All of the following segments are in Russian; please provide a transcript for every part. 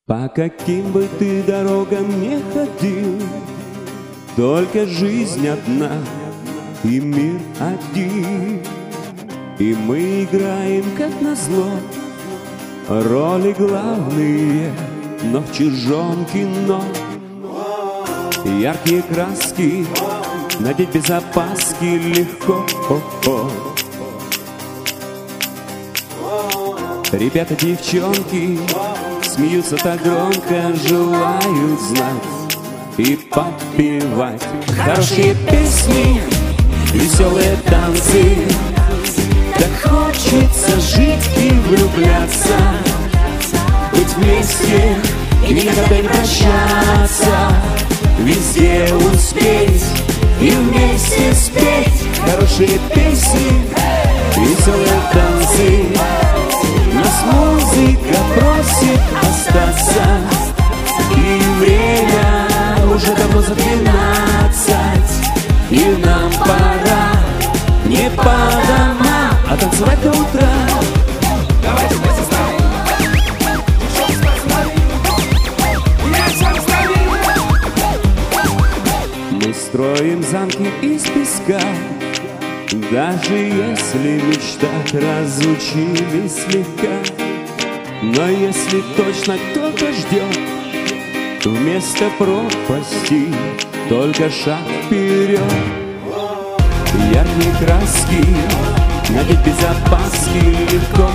По каким бы ты дорогам не ходил, только жизнь одна и мир один. И мы играем, как назло, роли главные, но в чужом кино. Яркие краски надеть без опаски легко. Ребята, девчонки смеются так громко, желают знать и подпевать хорошие песни, веселые танцы. Так хочется жить и влюбляться, быть вместе и никогда не прощаться, везде успеть и вместе спеть хорошие песни, веселые танцы. Нас музыка просит остаться, и время уже давно за 12, и нам пора не по домам, а танцевать до утра. Давайте вместе с нами. Девчонки, посмотри, я сам с нами. Мы строим замки из песка, даже если мечтать разучились слегка. Но если точно кто-то ждет, вместо пропасти только шаг вперед. Яркие краски надеть без опаски легко.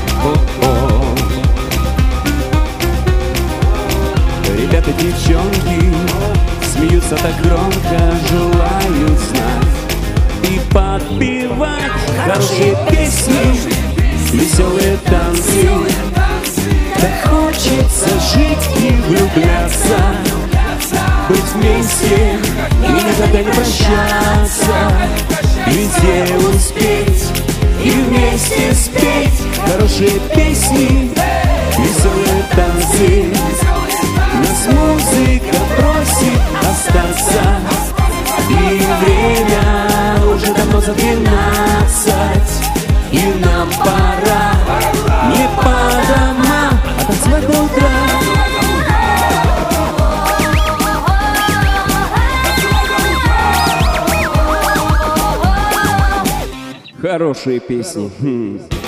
Ребята, девчонки смеются так громко, желают знать и подпевать хорошие песни, веселые танцы. Так хочется жить и влюбляться, быть вместе и никогда не прощаться, везде успеть и вместе спеть хорошие песни, веселые танцы. Нас музыка просит остаться, и время уже давно за 12, и нам пора не по домам, а танцевать до утра. Хорошие песни.